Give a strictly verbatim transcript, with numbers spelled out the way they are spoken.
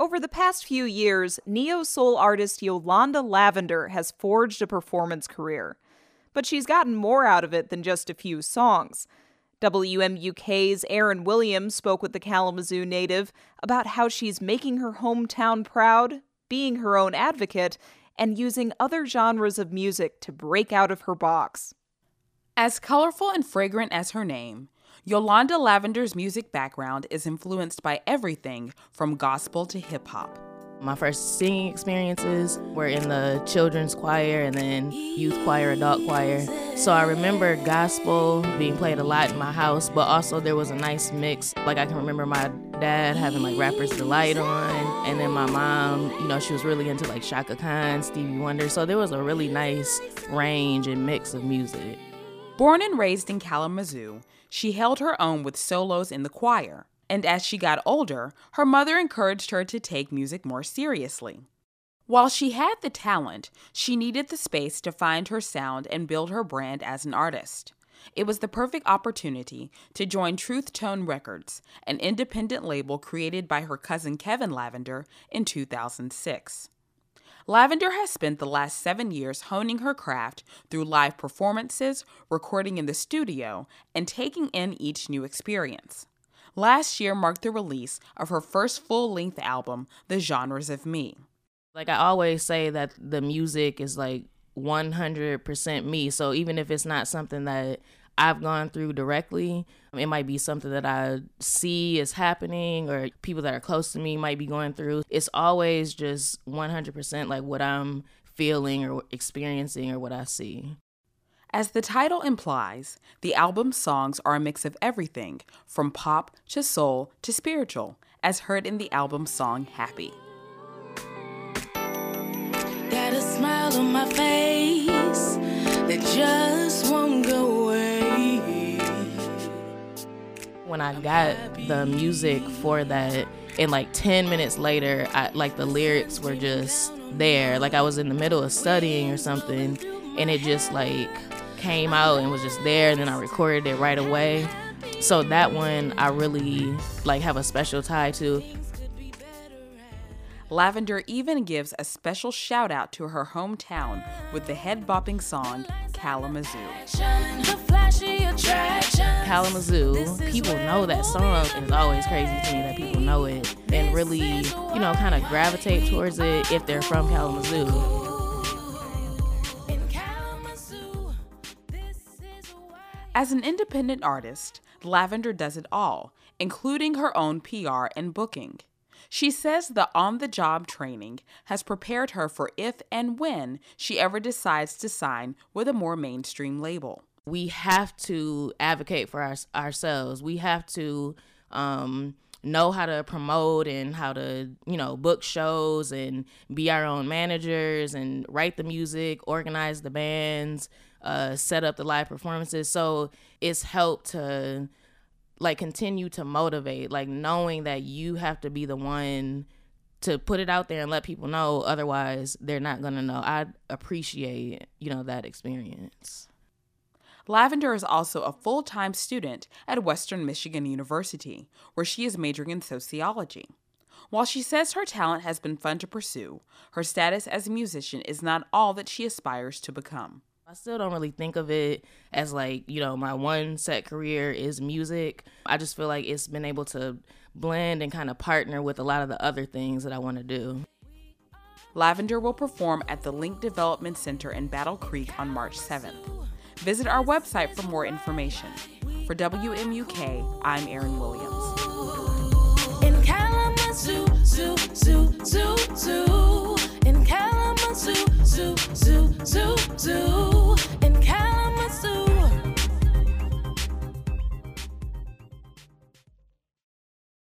Over the past few years, neo-soul artist Yolanda Lavender has forged a performance career. But she's gotten more out of it than just a few songs. W M U K's Aaron Williams spoke with the Kalamazoo native about how she's making her hometown proud, being her own advocate, and using other genres of music to break out of her box. As colorful and fragrant as her name, Yolanda Lavender's music background is influenced by everything from gospel to hip-hop. My first singing experiences were in the children's choir and then youth choir, adult choir. So I remember gospel being played a lot in my house, but also there was a nice mix. Like I can remember my dad having like Rapper's Delight on, and then my mom, you know, she was really into like Chaka Khan, Stevie Wonder. So there was a really nice range and mix of music. Born and raised in Kalamazoo, she held her own with solos in the choir. And as she got older, her mother encouraged her to take music more seriously. While she had the talent, she needed the space to find her sound and build her brand as an artist. It was the perfect opportunity to join Truth Tone Records, an independent label created by her cousin Kevin Lavender in two thousand six. Lavender has spent the last seven years honing her craft through live performances, recording in the studio, and taking in each new experience. Last year marked the release of her first full-length album, The Genres of Me. Like I always say that the music is like one hundred percent me. So even if it's not something that I've gone through directly, it might be something that I see is happening or people that are close to me might be going through. It's always just one hundred percent like what I'm feeling or experiencing or what I see. As the title implies, the album's songs are a mix of everything from pop to soul to spiritual, as heard in the album's song Happy. Got a smile on my face that just won't go away. When I got the music for that, and like ten minutes later, I, like the lyrics were just there. Like I was in the middle of studying or something, and it just like came out and was just there, and then I recorded it right away. So that one I really like have a special tie to. Lavender even gives a special shout out to her hometown with the head-bopping song Kalamazoo. Kalamazoo, people know that song, and it's always crazy to me that people know it and really, you know, kind of gravitate towards it if they're from Kalamazoo. As an independent artist, Lavender does it all, including her own P R and booking. She says the on-the-job training has prepared her for if and when she ever decides to sign with a more mainstream label. We have to advocate for our, ourselves. We have to um, know how to promote and how to, you know, book shows and be our own managers and write the music, organize the bands, uh, set up the live performances. So it's helped to like continue to motivate, like knowing that you have to be the one to put it out there and let people know. Otherwise, they're not going to know. I appreciate, you know, that experience. Lavender is also a full-time student at Western Michigan University, where she is majoring in sociology. While she says her talent has been fun to pursue, her status as a musician is not all that she aspires to become. I still don't really think of it as like, you know, my one set career is music. I just feel like it's been able to blend and kind of partner with a lot of the other things that I want to do. Lavender will perform at the Link Development Center in Battle Creek on March seventh. Visit our website for more information. For W M U K, I'm Aaron Williams.